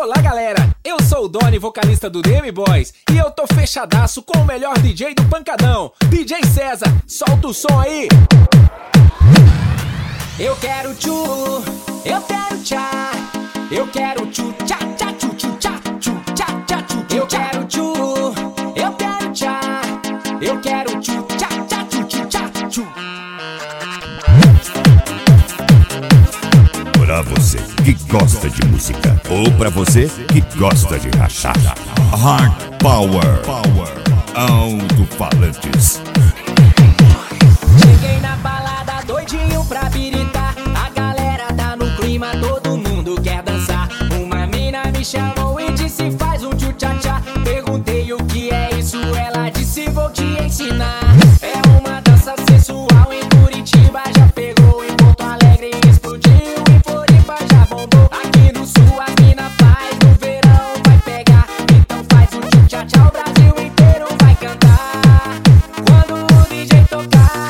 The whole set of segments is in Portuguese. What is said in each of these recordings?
Olá galera, eu sou o Doni, vocalista do DM Boys, e eu tô fechadaço com o melhor DJ do pancadão, DJ César, solta o som aí. Eu quero tchu, eu quero tchá, eu quero tchu tchá tchá tchu tchu tchá tchu tchá tchá tchu. Eu quero tchu, eu quero tchá, eu quero tchu tchá tchá tchu tchu tchá tchu. Pra você que gosta de música ou pra você que gosta de rachar, Hard Power, alto-falantes. Cheguei na balada doidinho pra biritar, a galera tá no clima, todo mundo quer dançar. Uma mina me chamou e disse faz um tchu-tchá-tchá. Perguntei o que é isso, ela disse vou te ensinar. É uma dança sensual em Curitiba, já pegou em Porto Alegre, explodiu em Floripa, já bombou. Aqui no sul as mina faz, no verão vai pegar. Então faz um tchu-tchá-tchá, o Brasil inteiro vai cantar quando o DJ tocar.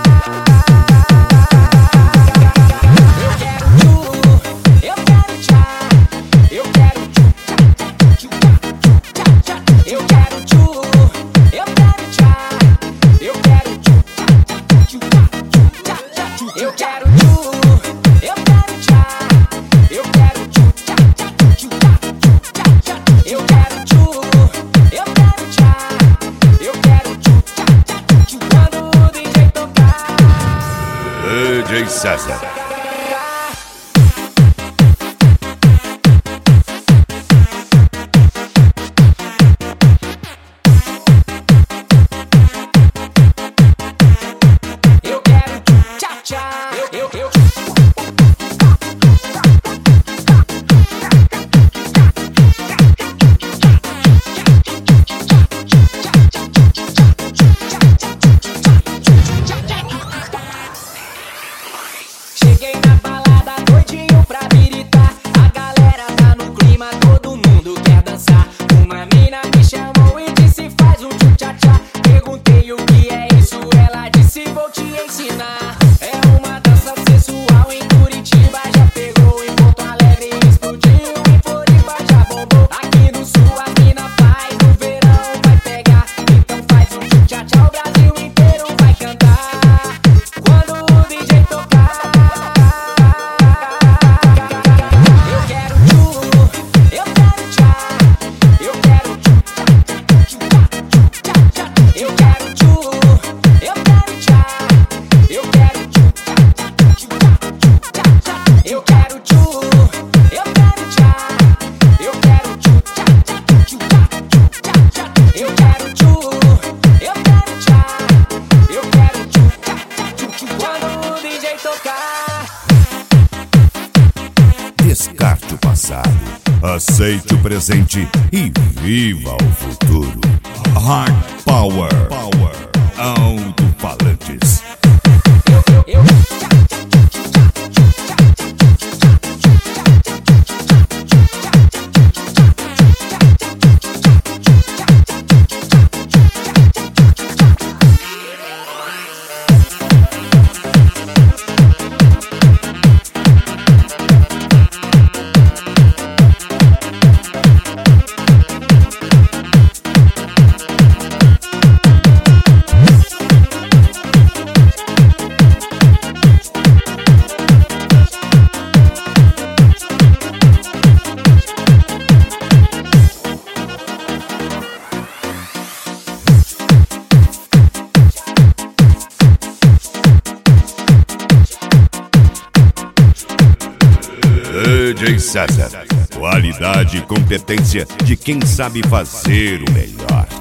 Eu quero tchu, eu quero tchá, eu quero tchu tchá tchá tchu tchá tchu tchá tchá. Eu quero tchu, eu quero tchá, eu quero tchu tchá tchá tchu tchá tchu tchá tchá tchu. Eu quero tchu, eu quero tchá, eu quero tchu tchá tchá tchu tchá tchu tchá tchá. Eu quero tchu, eu quero tchá, eu quero tchu tchá tchá tchu quando o DJ tocar. DJ César. Eu quero tchu-tchá-tchá. Eu cheguei na balada doidinho pra biritar, a galera tá no clima, todo mundo quer dançar. Uma mina me chamou e disse faz um tchu-tchá-tchá. Perguntei o que é isso, ela disse vou te ensinar. É uma dança sensual em Curitiba, já pegou em Porto Alegre, explodiu em Floripa, já bombou. Aqui no sul as mina faz, no verão vai pegar. Então faz um tchu-tchá-tchá, o Brasil inteiro vai cantar quando o DJ tocar. Eu quero tchu, eu quero tchá, eu quero tchu tchá tchá tchu tchá tchu tchá tchá. Eu quero tchu, eu quero tchá, eu quero tchu tchá tchá tchu tchá tchu tchá tchá. Eu quero tchu, eu quero tchá, eu quero tchu tchá tchá tchu tchá tchu tchá tchá. Eu quero tchu, eu quero tchá, eu quero tchu tchá tchá tchu quando o DJ tocar. Descarte o passado, aceite o presente e viva o futuro. Hard Power, alto-falantes. DJ César, qualidade e competência de quem sabe fazer o melhor.